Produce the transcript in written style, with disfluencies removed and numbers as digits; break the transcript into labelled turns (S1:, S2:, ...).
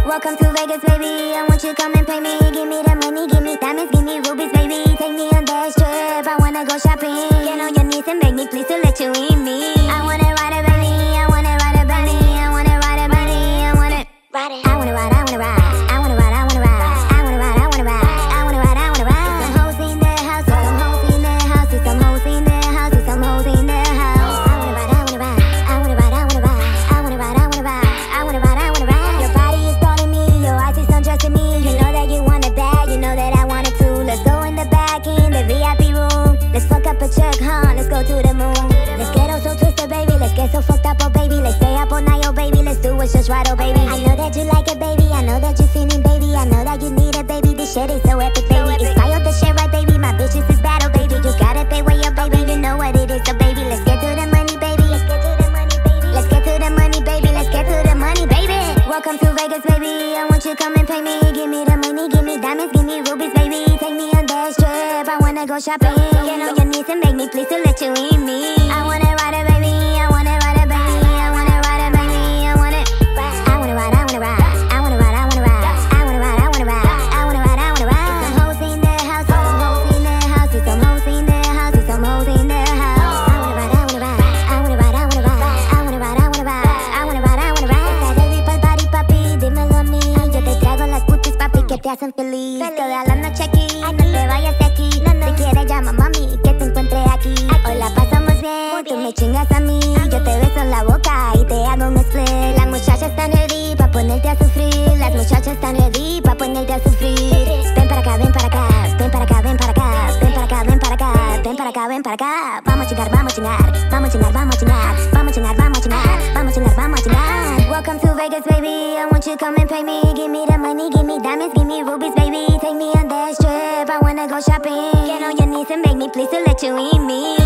S1: Welcome to Vegas, baby. I want you to come and pay me. Give me the money, give me diamonds, give me rubies, baby. Take me on that trip, I wanna go shopping. Get on your knees and beg me, please, to let you in me. I wanna ride it, baby. I wanna ride it, baby. I wanna ride it, baby. I wanna ride it. I wanna ride, I wanna ride. I wanna ride, I wanna ride. I wanna ride, I wanna ride. I wanna ride, I wanna ride. Some hoes in the house, some hoes in the house, some hoes in the house, some hoes in the house. I wanna ride, I wanna ride. I wanna ride, I wanna ride. I wanna ride, I wanna ride. I wanna ride, I wanna ride. Your body is calling me, your eyes is undressing me. You know that you want it bad, you know that I want it too. Let's go in the back, in the VIP room. Let's fuck up a check, huh? Let's go to the moon. Let's get all so twisted, baby. Let's get so fucked up, oh baby. Let's stay up all night, oh baby. Let's do what's just right, oh baby. I know that you like it, baby. I know that you're feeling, baby. I know that you need it, baby. This shit is so epic, baby. Inspire the shit, right, baby. My bitches is battle, baby. You gotta pay way up, baby. You know what it is, so baby. Let's get to the money, baby. Let's get to the money, baby. Let's get to the money, baby. Let's get to the money, baby. Welcome to Vegas, baby. I want you to come and pay me. Give me the money, give me diamonds, give me rubies, baby. Take me on that trip, I wanna go shopping. Get on your knees and beg me, please, to let you in me. I wanna ride it, baby. I wanna ride it, baby. I wanna ride it, baby. I wanna ride. I wanna ride, I wanna ride. I wanna ride, I wanna ride. I wanna ride, I wanna ride. I wanna ride, I wanna ride. Some hoes in the house, some hoes in the house, some hoes in the house, some hoes in the house. I wanna ride, I wanna ride. I wanna ride, I wanna ride. I wanna ride, I wanna ride. I wanna ride, I wanna ride. Está ready pa'l party, papi, dímelo a mí. Yo te traigo las cutis, papi, que te hacen feliz. Toda la noche aquí, no te vayas de aquí. Si quieres llama mami, que te encuentre aquí. Hoy la pasamos bien, tú me chingas a mí. Yo te beso en la boca y te hago un split. Las muchachas están ready pa' ponerte a sufrir. Las muchachas están ready pa' ponerte a sufrir. Ven para acá, ven para acá. Ven para acá, ven para acá. Ven para acá, ven para acá. Ven para acá, ven para acá. Vamos a chingar, vamos a chingar. Vamos a chingar, vamos a chingar. Vamos a chingar, vamos a chingar. Vamos a chingar, vamos a chingar. Welcome to Vegas, baby. I want you to come and pay me. Give me the money, give me diamonds, give me rubies, baby. Take me on that trip, I wanna go shopping. Get on your knees and beg me, please, to let you in me.